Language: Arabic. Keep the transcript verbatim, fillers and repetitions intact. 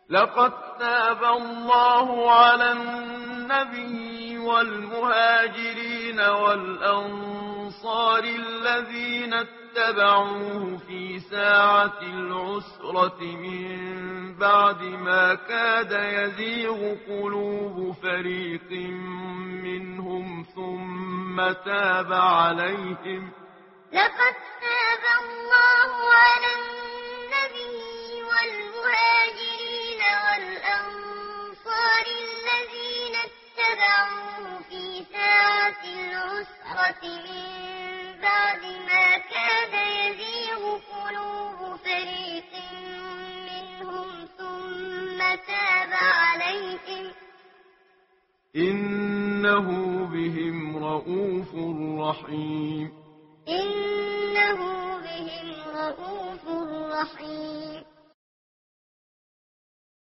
لقد تاب الله على النبي والمهاجرين والأنصار الذين اتبعوه في ساعة العسرة من بعد ما كاد يزيغ قلوب فريق منهم ثم تاب عليهم. لقد تاب الله على النبي والمهاجرين والأنصار الذين اتبعوه في ساعة العسرة من بعد ما كاد يزيغ قلوب فريق منهم ثم تاب عليهم. إنه بهم رءوف رحيم. إنه بهم رءوف رحيم.